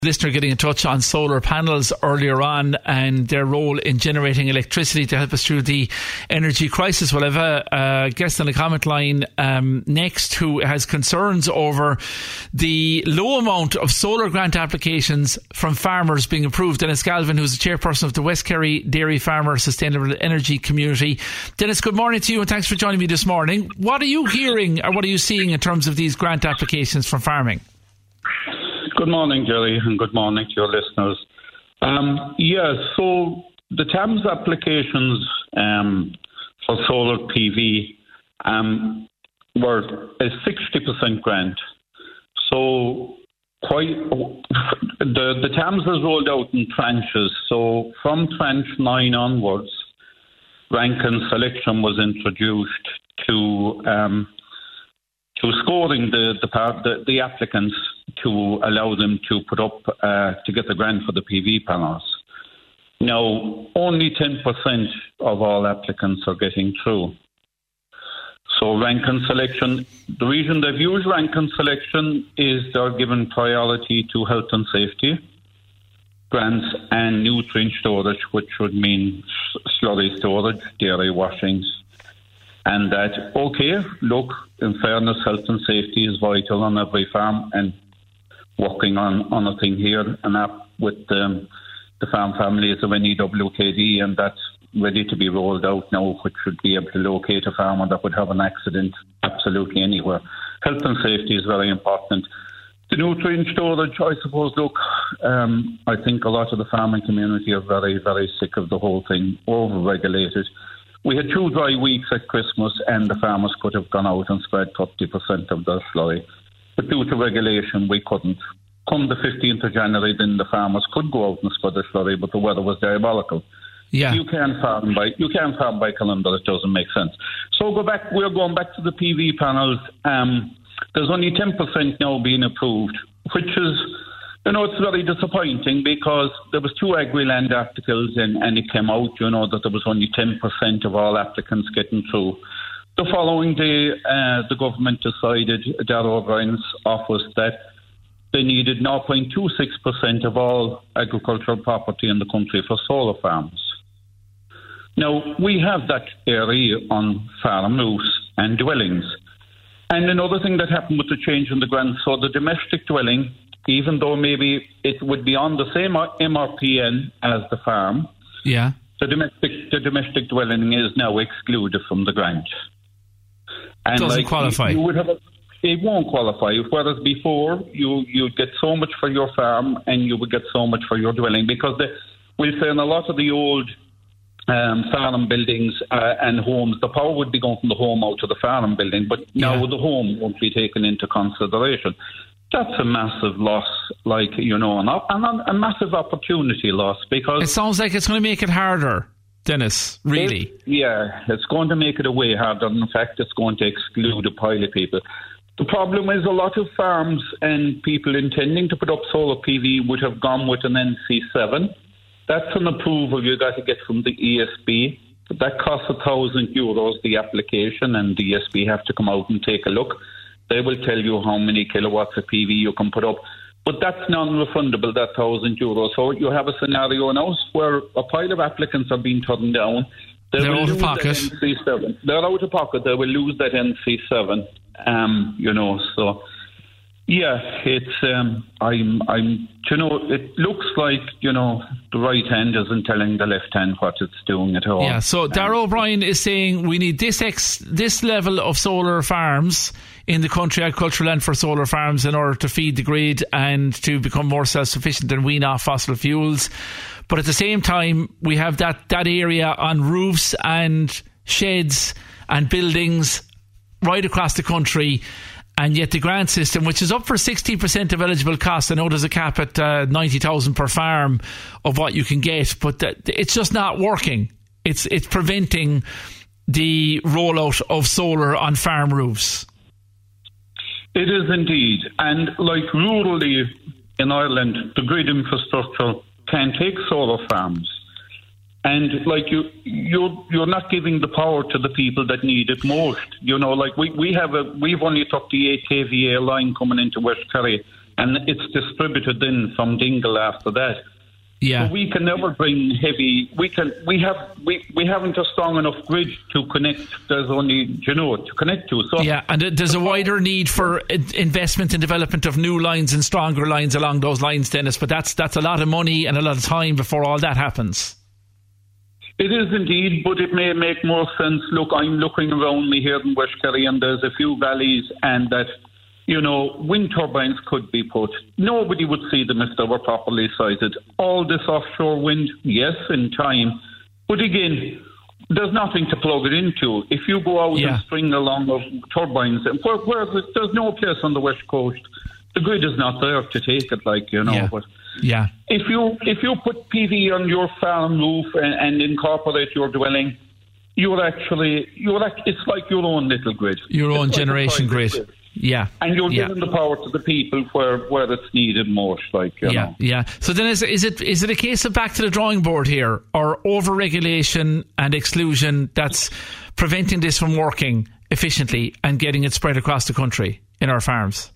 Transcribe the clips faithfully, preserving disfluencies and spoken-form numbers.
Listener getting in touch on solar panels earlier on and their role in generating electricity to help us through the energy crisis. We'll have a, a guest on the comment line um, next who has concerns over the low amount of solar grant applications from farmers being approved. Dennis Galvin, who's the chairperson of the West Kerry Dairy Farmer Sustainable Energy Community. Dennis, good morning to you and thanks for joining me this morning. What are you hearing or what are you seeing in terms of these grant applications from farming? Good morning, Jerry, and good morning to your listeners. Um, yeah, so the T A M S applications um, for solar P V um, were a sixty percent grant. So quite the, the T A M S is rolled out in tranches. So from tranche nine onwards, rank and selection was introduced to um, to scoring the the, part, the the applicants to allow them to put up uh, to get the grant for the P V panels. Now, only ten percent of all applicants are getting through. So rank and selection, the reason they've used rank and selection is they're given priority to health and safety grants and nutrient storage, which would mean slurry storage, dairy washings. And that, okay, look, in fairness, health and safety is vital on every farm, and working on, on a thing here, an app with um, the farm families of N E W K D, and that's ready to be rolled out now, which should be able to locate a farmer that would have an accident absolutely anywhere. Health and safety is very important. The nutrient storage, I suppose, look, um, I think a lot of the farming community are very, very sick of the whole thing, over-regulated. We had two dry weeks at Christmas and the farmers could have gone out and spread thirty percent of their slurry. But due to regulation, we couldn't. Come the fifteenth of January, then the farmers could go out and spread their slurry, but the weather was diabolical. Yeah. You can't farm by you can't farm by calendar. It doesn't make sense. So go back. We're going back to the P V panels. Um, there's only ten percent now being approved, which is, you know, it's very disappointing because there was two Agriland articles and, and it came out, you know, that there was only ten percent of all applicants getting through. The following day, uh, the government decided, Darragh O'Brien's office, that they needed zero point two six percent of all agricultural property in the country for solar farms. Now, we have that area on farm roofs and dwellings. And another thing that happened with the change in the grant, so the domestic dwelling, even though maybe it would be on the same M R P N as the farm, yeah, the domestic the domestic dwelling is now excluded from the grant. And doesn't like, qualify. You would have a, it won't qualify. Whereas before, you you'd get so much for your farm and you would get so much for your dwelling, because the, we'll say in a lot of the old um, farm buildings uh, and homes, the power would be going from the home out to the farm building, but now yeah. the home won't be taken into consideration. That's a massive loss, like, you know, and a, a massive opportunity loss, because it sounds like it's going to make it harder, Dennis, really. It, yeah, it's going to make it a way harder. In fact, it's going to exclude a pile of people. The problem is a lot of farms and people intending to put up solar P V would have gone with an N C seven. That's an approval you got to get from the E S B. That costs a thousand euros, the application, and the E S B have to come out and take a look. They will tell you how many kilowatts of P V you can put up. But that's non-refundable, that one thousand euros. So you have a scenario now where a pile of applicants are being turned down. They They're will out of lose pocket. that N C seven. They're out of pocket. They will lose that N C seven. Um, you know, so yeah, it's um, I'm I'm you know, it looks like, you know, the right hand isn't telling the left hand what it's doing at all. Yeah. So Darragh O'Brien is saying we need this ex this level of solar farms in the country, agricultural land for solar farms, in order to feed the grid and to become more self-sufficient and wean off fossil fuels. But at the same time, we have that, that area on roofs and sheds and buildings right across the country, and yet the grant system, which is up for sixty percent of eligible costs, I know there's a cap at uh, ninety thousand per farm of what you can get, but that, it's just not working. It's it's preventing the rollout of solar on farm roofs. It is indeed. And like rurally in Ireland, the grid infrastructure can take solar farms. And like you, you're you're not giving the power to the people that need it most. You know, like we, we have a we've only took the eight K V A line coming into West Kerry, and it's distributed then from Dingle after that. Yeah. So we can never bring heavy. We can. We have. We, we haven't a strong enough grid to connect. There's only, you know, to connect to. So yeah, and there's a wider need for investment and development of new lines and stronger lines along those lines, Dennis. But that's that's a lot of money and a lot of time before all that happens. It is indeed, but it may make more sense. Look, I'm looking around me here in West Kerry, and there's a few valleys, and that, you know, wind turbines could be put. Nobody would see them if they were properly sited. All this offshore wind, yes, in time. But again, there's nothing to plug it into. If you go out yeah. and string along of turbines, and where, where there's no place on the West Coast, the grid is not there to take it, like, you know. Yeah. But yeah. if you if you put P V on your farm roof and, and incorporate your dwelling, you're actually, you're like, it's like your own little grid. Your own it's generation like grid. grid. Yeah. And you're yeah. giving the power to the people where, where it's needed most, like, you yeah, know. Yeah. So then is, is it is it a case of back to the drawing board here, or over-regulation and exclusion that's preventing this from working efficiently and getting it spread across the country in our farms?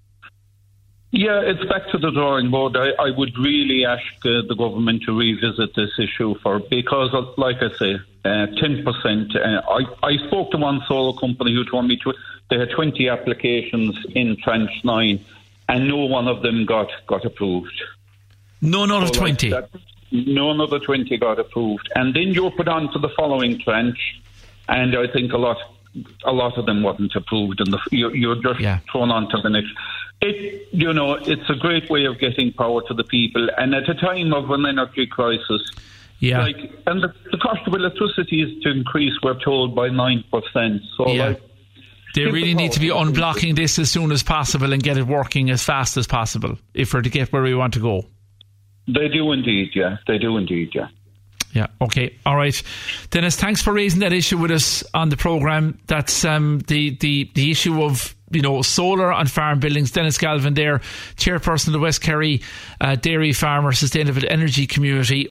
Yeah, it's back to the drawing board. I, I would really ask uh, the government to revisit this issue for, because, of, like I say, uh, ten percent. Uh, I, I spoke to one solar company who told me to, they had twenty applications in Tranche nine, and no one of them got, got approved. None out of so twenty? Like that, none of the twenty got approved. And then you're put on to the following tranche, and I think a lot a lot of them wasn't approved, and the, you're, you're just yeah. thrown on to the next. It, you know, it's a great way of getting power to the people, and at a time of an energy crisis, yeah, like, and the, the cost of electricity is to increase, we're told, by nine percent. So, yeah. like, they really need to be unblocking this as soon as possible and get it working as fast as possible if we're to get where we want to go. They do indeed, yeah. They do indeed, yeah. Yeah, okay, all right. Dennis, thanks for raising that issue with us on the programme. That's um, the, the, the issue of, you know, solar on farm buildings. Dennis Galvin there, chairperson of the West Kerry uh, Dairy Farmer Sustainable Energy Community.